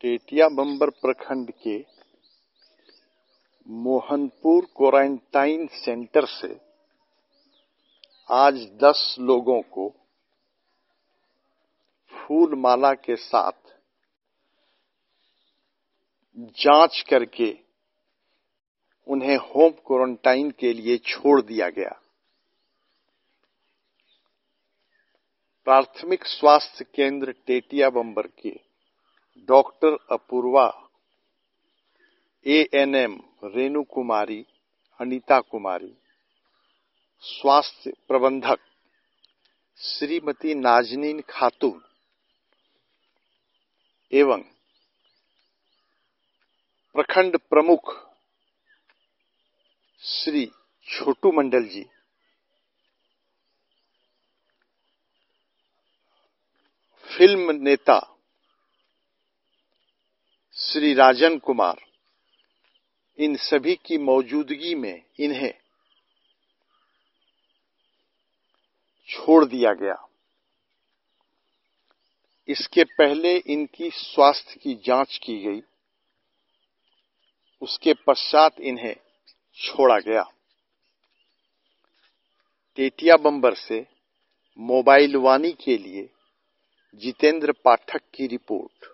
टेटिया बंबर प्रखंड के Mohanpur quarantine centre से आज 10 लोगों को फूल माला के साथ जांच करके उन्हें होम क्वारंटाइन के लिए छोड़ दिया गया। प्राथमिक स्वास्थ्य केंद्र टेटिया बंबर के डॉक्टर अपूर्वा, एएनएम रेणु कुमारी, अनीता कुमारी, स्वास्थ्य प्रबंधक श्रीमती नाजनीन खातून एवं प्रखंड प्रमुख श्री छोटू मंडल जी, फिल्म नेता श्री राजन कुमार, इन सभी की मौजूदगी में इन्हें छोड़ दिया गया। इसके पहले इनकी स्वास्थ्य की जांच की गई, उसके पश्चात इन्हें छोड़ा गया। टेटिया बंबर से मोबाइल वाणी के लिए जितेंद्र पाठक की रिपोर्ट।